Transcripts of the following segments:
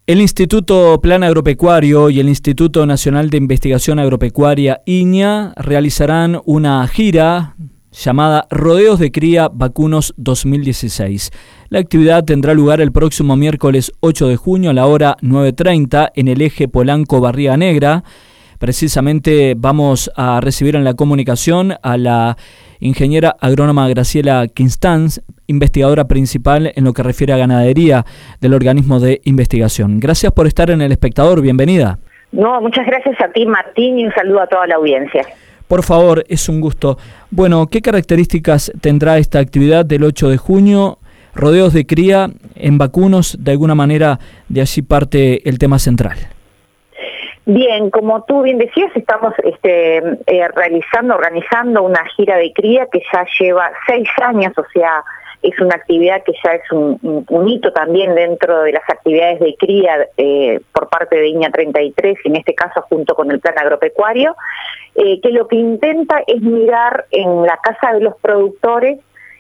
El Instituto Plan Agropecuario y el Instituto Nacional de Investigación Agropecuaria, INIA, realizarán una gira llamada Rodeos de Cría Vacunos 2016. La actividad tendrá lugar el próximo miércoles 8 de junio a la hora 9:30 en el eje Polanco-Barriga Negra. Precisamente vamos a recibir en la comunicación a la ingeniera agrónoma Graciela Quinstans, investigadora principal en lo que refiere a ganadería del organismo de investigación. Gracias por estar en El Espectador, bienvenida. No, muchas gracias a ti, Martín, y un saludo a toda la audiencia. Por favor, es un gusto. Bueno, ¿qué características tendrá esta actividad del 8 de junio? Rodeos de cría en vacunos, de alguna manera de allí parte el tema central. Bien, como tú bien decías, estamos organizando una gira de cría que ya lleva 6 años, o sea, es una actividad que ya es un hito también dentro de las actividades de cría por parte de INIA 33, y en este caso junto con el Plan Agropecuario, que lo que intenta es mirar en la casa de los productores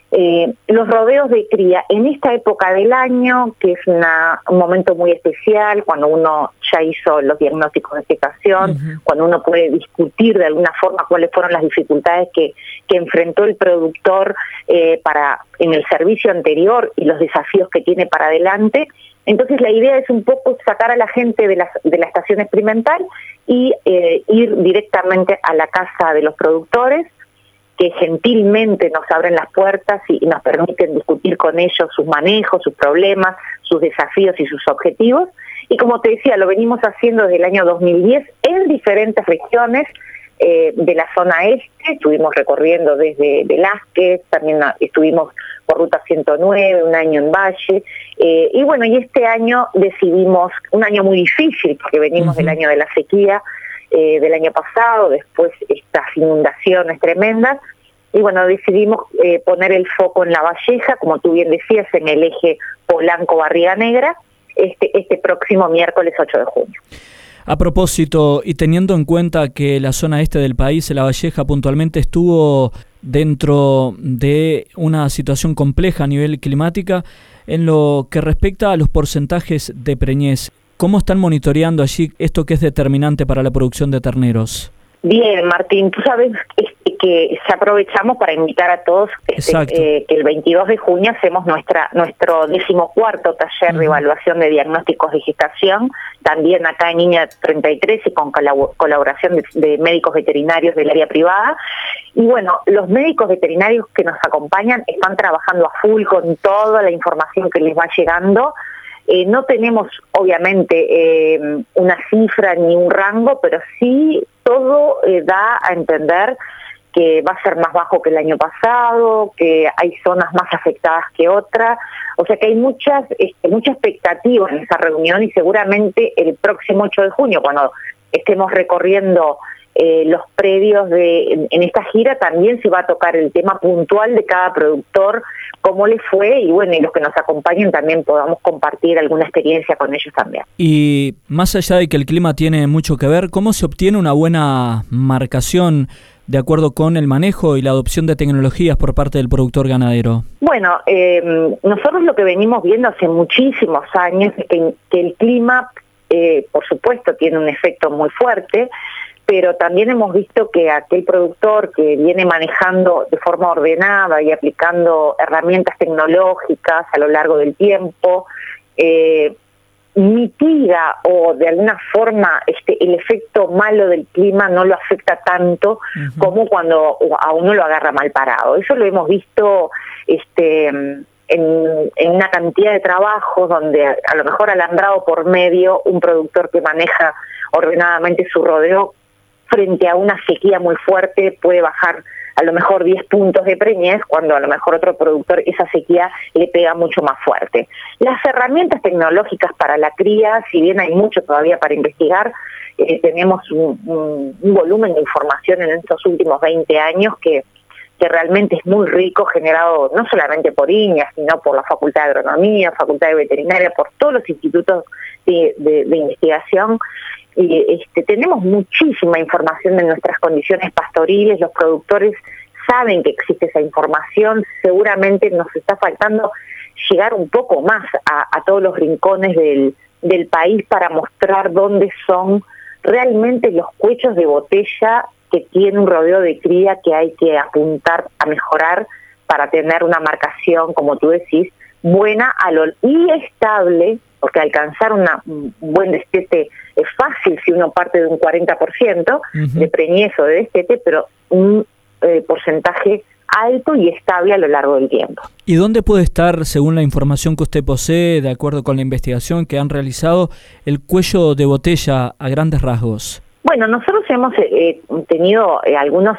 los rodeos de cría en esta época del año, que es un momento muy especial, cuando uno ya hizo los diagnósticos de gestación, cuando uno puede discutir de alguna forma cuáles fueron las dificultades que enfrentó el productor en el servicio anterior y los desafíos que tiene para adelante. Entonces la idea es un poco sacar a la gente de la estación experimental y ir directamente a la casa de los productores, que gentilmente nos abren las puertas y nos permiten discutir con ellos sus manejos, sus problemas, sus desafíos y sus objetivos. Y como te decía, lo venimos haciendo desde el año 2010 en diferentes regiones de la zona este. Estuvimos recorriendo desde Velázquez, también estuvimos por Ruta 109, un año en Valle. Y bueno, y este año decidimos, un año muy difícil, porque venimos del año de la sequía, del año pasado, después estas inundaciones tremendas, y bueno, decidimos poner el foco en La Valleja, como tú bien decías, en el eje Polanco-Barriga Negra, este próximo miércoles 8 de junio. A propósito, y teniendo en cuenta que la zona este del país, La Valleja puntualmente, estuvo dentro de una situación compleja a nivel climática, en lo que respecta a los porcentajes de preñez, ¿cómo están monitoreando allí esto que es determinante para la producción de terneros? Bien, Martín, tú sabes que aprovechamos para invitar a todos que el 22 de junio hacemos nuestro 14º taller de evaluación de diagnósticos de gestación, también acá en INIA 33 y con colaboración de médicos veterinarios del área privada. Y bueno, los médicos veterinarios que nos acompañan están trabajando a full con toda la información que les va llegando. No tenemos, obviamente, una cifra ni un rango, pero sí todo da a entender que va a ser más bajo que el año pasado, que hay zonas más afectadas que otras, o sea que hay mucha expectativa en esa reunión, y seguramente el próximo 8 de junio, cuando estemos recorriendo los predios en esta gira, también se va a tocar el tema puntual de cada productor, cómo les fue, y bueno, y los que nos acompañen también podamos compartir alguna experiencia con ellos también. Y más allá de que el clima tiene mucho que ver, ¿cómo se obtiene una buena marcación de acuerdo con el manejo y la adopción de tecnologías por parte del productor ganadero? Bueno, nosotros lo que venimos viendo hace muchísimos años es que el clima, por supuesto, tiene un efecto muy fuerte, pero también hemos visto que aquel productor que viene manejando de forma ordenada y aplicando herramientas tecnológicas a lo largo del tiempo, mitiga o de alguna forma el efecto malo del clima no lo afecta tanto como cuando a uno lo agarra mal parado. Eso lo hemos visto en una cantidad de trabajos donde a lo mejor alambrado por medio, un productor que maneja ordenadamente su rodeo frente a una sequía muy fuerte puede bajar a lo mejor 10 puntos de preñez, cuando a lo mejor otro productor esa sequía le pega mucho más fuerte. Las herramientas tecnológicas para la cría, si bien hay mucho todavía para investigar, tenemos un volumen de información en estos últimos 20 años que realmente es muy rico, generado no solamente por INIA, sino por la Facultad de Agronomía, Facultad de Veterinaria, por todos los institutos de investigación. Y tenemos muchísima información de nuestras condiciones pastoriles, los productores saben que existe esa información, seguramente nos está faltando llegar un poco más a todos los rincones del del país para mostrar dónde son realmente los cuellos de botella que tiene un rodeo de cría que hay que apuntar a mejorar para tener una marcación, como tú decís, buena y estable, porque alcanzar un buen destete es fácil si uno parte de un 40% de preñez o de destete, pero un porcentaje alto y estable a lo largo del tiempo. ¿Y dónde puede estar, según la información que usted posee, de acuerdo con la investigación que han realizado, el cuello de botella a grandes rasgos? Bueno, nosotros hemos tenido algunos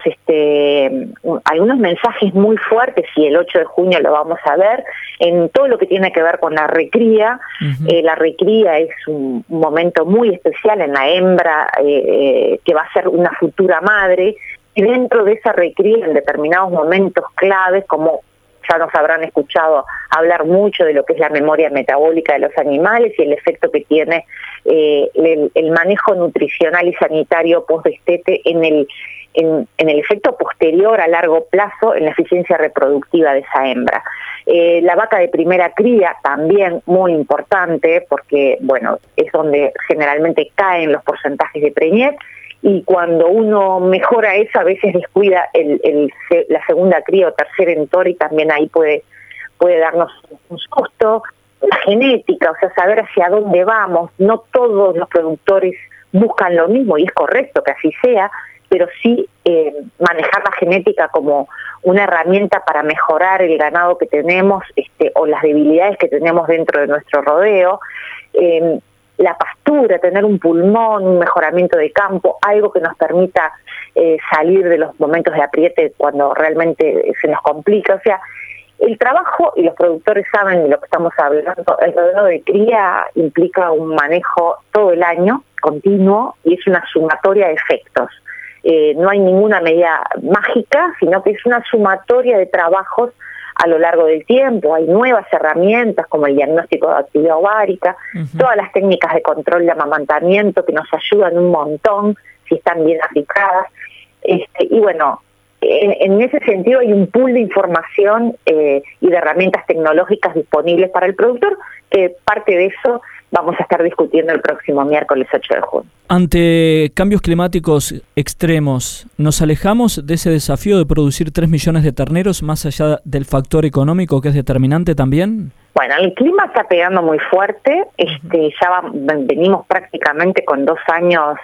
mensajes muy fuertes, y el 8 de junio lo vamos a ver, en todo lo que tiene que ver con la recría. La recría es un momento muy especial en la hembra, que va a ser una futura madre, y dentro de esa recría, en determinados momentos claves, como ya nos habrán escuchado hablar mucho de lo que es la memoria metabólica de los animales y el efecto que tiene el manejo nutricional y sanitario post-destete en el efecto posterior a largo plazo en la eficiencia reproductiva de esa hembra. La vaca de primera cría también muy importante, porque bueno, es donde generalmente caen los porcentajes de preñez, y cuando uno mejora eso, a veces descuida la segunda cría o tercera en toro, y también ahí puede darnos un susto. La genética, o sea, saber hacia dónde vamos. No todos los productores buscan lo mismo, y es correcto que así sea, pero sí manejar la genética como una herramienta para mejorar el ganado que tenemos, o las debilidades que tenemos dentro de nuestro rodeo. La pastura, tener un pulmón, un mejoramiento de campo, algo que nos permita salir de los momentos de apriete cuando realmente se nos complica. O sea, el trabajo, y los productores saben de lo que estamos hablando, el rodeo de cría implica un manejo todo el año, continuo, y es una sumatoria de efectos. No hay ninguna medida mágica, sino que es una sumatoria de trabajos a lo largo del tiempo. Hay nuevas herramientas como el diagnóstico de actividad ovárica, todas las técnicas de control de amamantamiento que nos ayudan un montón si están bien aplicadas. Y bueno, en ese sentido hay un pool de información y de herramientas tecnológicas disponibles para el productor, que parte de eso vamos a estar discutiendo el próximo miércoles 8 de junio. Ante cambios climáticos extremos, ¿nos alejamos de ese desafío de producir 3 millones de terneros más allá del factor económico que es determinante también? Bueno, el clima está pegando muy fuerte. Venimos prácticamente con 2 años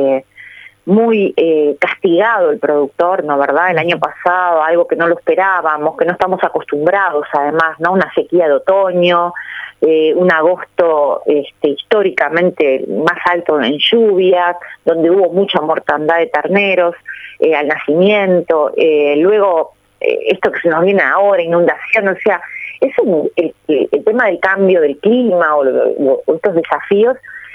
muy castigado el productor, ¿no? ¿Verdad? El año pasado, algo que no lo esperábamos, que no estamos acostumbrados además, ¿no? Una sequía de otoño, un agosto históricamente más alto en lluvias, donde hubo mucha mortandad de terneros al nacimiento, luego esto que se nos viene ahora, inundación. O sea, el tema del cambio del clima o estos desafíos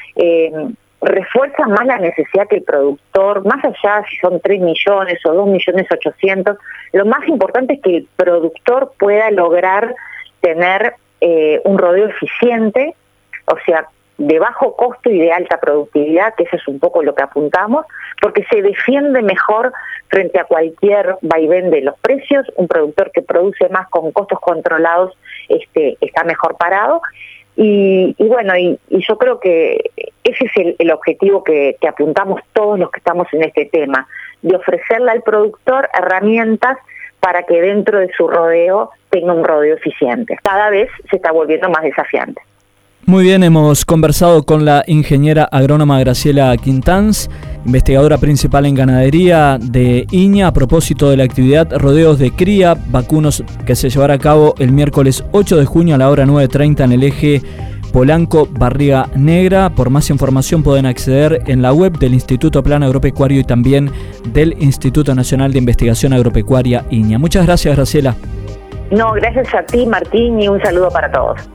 refuerza más la necesidad que el productor, más allá si son 3 millones o 2.800.000, lo más importante es que el productor pueda lograr tener un rodeo eficiente, o sea, de bajo costo y de alta productividad, que eso es un poco lo que apuntamos, porque se defiende mejor frente a cualquier vaivén de los precios. Un productor que produce más con costos controlados está mejor parado. Y bueno, y yo creo que ese es el objetivo que apuntamos todos los que estamos en este tema, de ofrecerle al productor herramientas para que dentro de su rodeo tenga un rodeo eficiente. Cada vez se está volviendo más desafiante. Muy bien, hemos conversado con la ingeniera agrónoma Graciela Quintanz, investigadora principal en ganadería de INIA, a propósito de la actividad Rodeos de Cría Vacunos, que se llevará a cabo el miércoles 8 de junio a la hora 9:30 en el eje Polanco-Barriga Negra. Por más información pueden acceder en la web del Instituto Plan Agropecuario y también del Instituto Nacional de Investigación Agropecuaria INIA. Muchas gracias, Graciela. No, gracias a ti, Martín, y un saludo para todos.